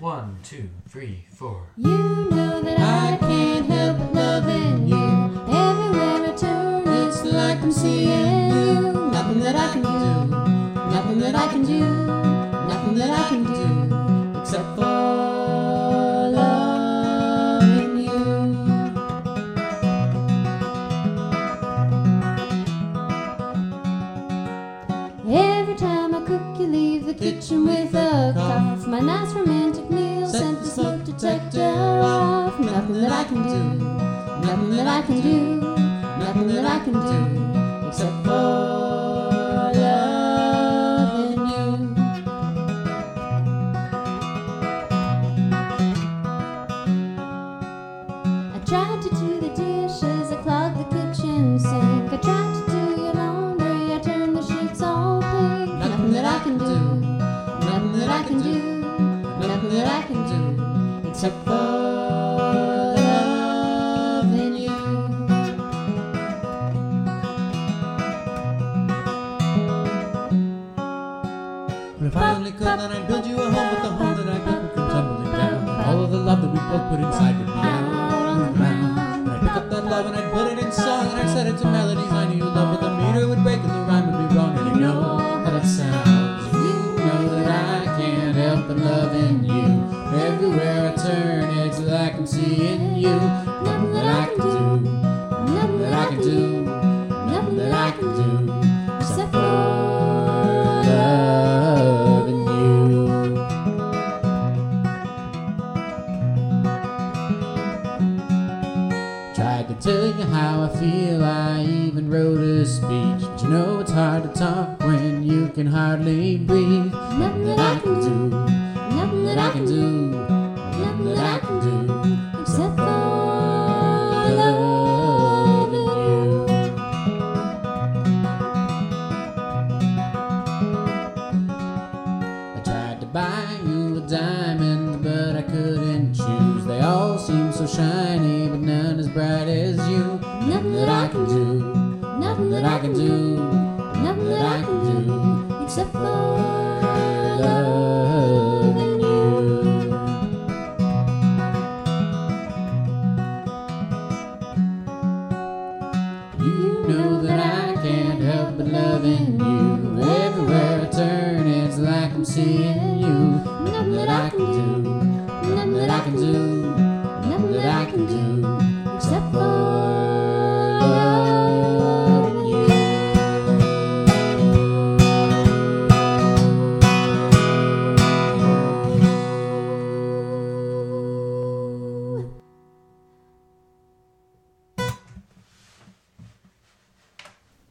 1, 2, 3, 4. You know that I can't help but loving you. Everywhere I turn, it's like I'm seeing you. Nothing that I can do, nothing that I can do, nothing that I can do, except for loving you. Every time I cook, you leave the kitchen with a cough. My nice romantic meal sent the smoke detector off. Nothing that I can do, nothing that I can do, nothing that I can do, except for loving you. I tried to do the dishes, I clogged the kitchen sink. I tried to do your laundry, I turned the sheets all pink. Nothing that I can do, nothing that I can do, nothing that I can do, except for loving you. But if I only could, then I'd build you a home, but the home that I built would come tumbling down. All of the love that we both put inside would be out on the ground. And I'd pick up that love and I'd put it in song, and I'd set it to melodies I knew you love, but the meter would break and the rhyme would be wrong, and you know how that sounds. You know that I can't help but loving you. Everywhere I turn, it's like I'm seeing you. Nothing that I can do, nothing that I can do, nothing that I can do, except for loving you. Tried to tell you how I feel, I even wrote a speech, but you know it's hard to talk when you can hardly breathe. Nothing that I can do, nothing that I can do, nothing that I can do, except for loving you. I tried to buy you a diamond, but I couldn't choose. They all seem so shiny, but none as bright as you. Nothing that I can do, nothing that I can do, nothing that I can do, except for loving you. You know that I can't help but loving you. Everywhere I turn, it's like I'm seeing you. Nothing that I can do, nothing that I can do,